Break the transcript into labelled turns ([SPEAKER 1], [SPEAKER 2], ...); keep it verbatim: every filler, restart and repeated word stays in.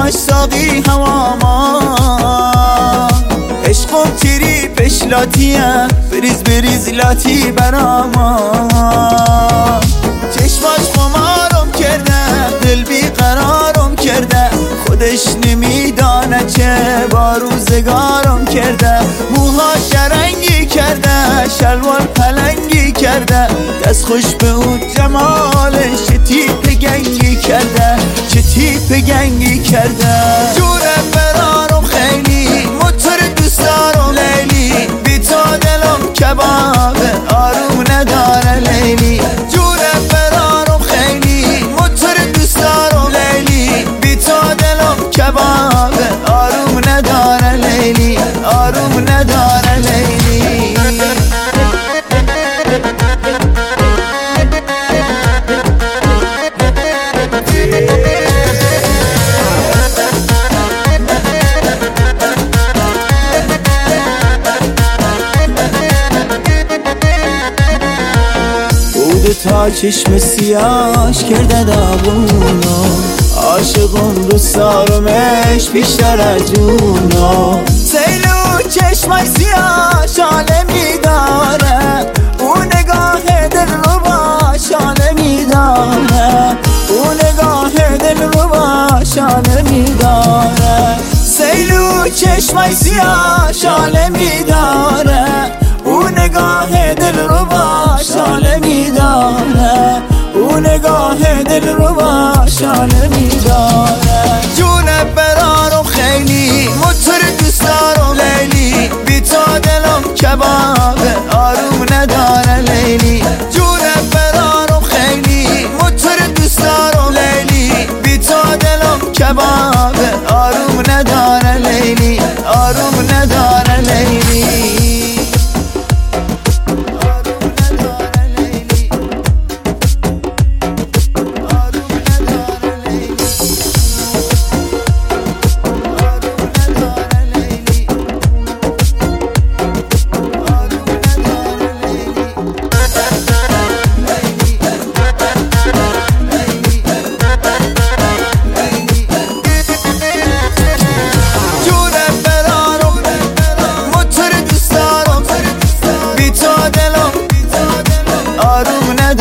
[SPEAKER 1] همش ساقی هواما، عشقم تیری پشلاتیه، بریز بریز لاتی براما. چشماش خمارم کرده، دل بیقرارم کرده، خودش نمیدانه چه با روزگارم کرده. موها شرنگی کرده، شلوار پلنگی کرده، دست خوش به اون جمالش چه تیپ گنگی کرده، چه تیپ گنگی کرده. جونم برارم خیلی، موتور دوست دارم لیلی، بی تو دلم کبابه آروم نداره لیلی. جونم برارم خیلی، موتور دوست دارم لیلی، بی تو دلم کبابه آروم نداره لیلی، آروم نداره لیلی. تا چشم سیاش کرده داغونو، عاشقم دوست دارمش بیشتر از جونو. سیلو چشمش سیاش عالمی داره، اون نگاه دل رو باش عالمی داره، اون نگاه دل رو باش عالمی داره. سیلو چشمش سیاش عالمی داره، اون نگاه دل رو باش عالمی داره، اون نگاه دل رو باش عالمی داره. جونم برارم خیلی، موتور دوست دارم لیلی، بی تو دلم کبابه آروم نداره لیلی. جونم برارم خیلی، موتور دوست دارم لیلی، بی تو دلم کبابه آروم نداره لیلی، آروم نداره لیلی. آروم نداره